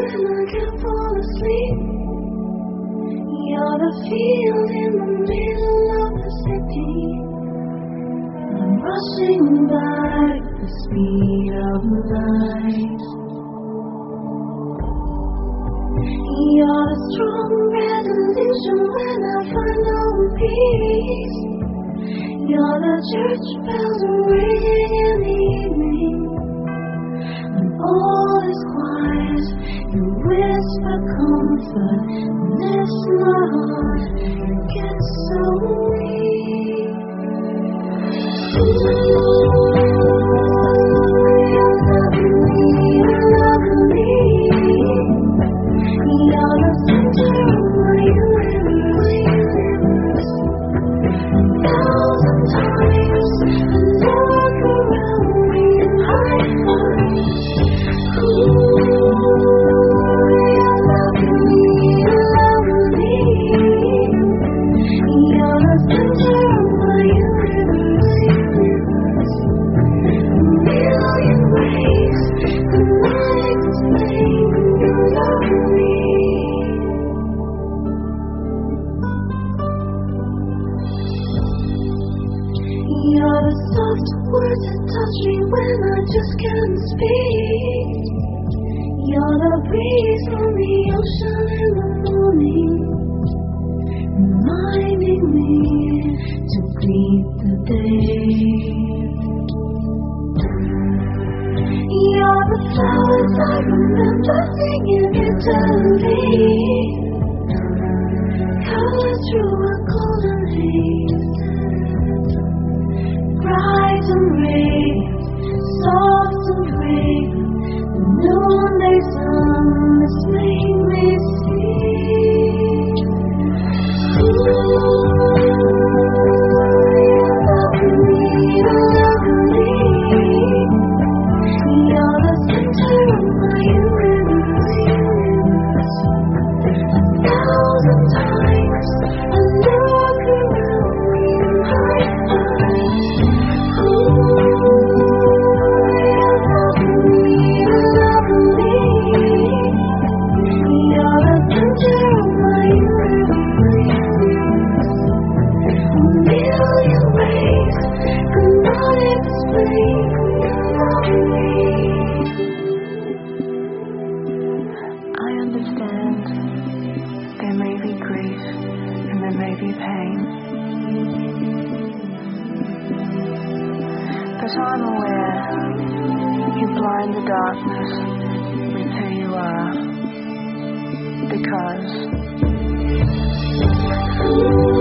when I can't fall asleep. You're the field in the middle of the city. I'm rushing by the speed of light. You're the strong resolution when I find no peace. You're the church bells ringing in the evening. When all is quiet, you whisper comfort, and this my heart gets so weak. You're loving me, you're loving me. You're the center of my universe. 1,000 times I look around me and hide from you. You're loving me, you're loving me. You're the center of my universe. A million ways cannot explain your loving me. You're the soft words that touch me when I just can't speak. You're the breeze on the ocean in the morning, reminding me to greet the day. You're the flowers I remember singing eternally, colored through a golden haze. Bright and radiant, soft and brave, the noonday sun has made me see. You're loving me, you're loving me. You're the center of my universe. 1,000 times I look around me and hide from you. You're loving me, you're loving me. You're the center of my universe. A million ways cannot explain your loving me. I understand there may be grief and there may be pain, but I'm aware you blind the darkness with who you are, because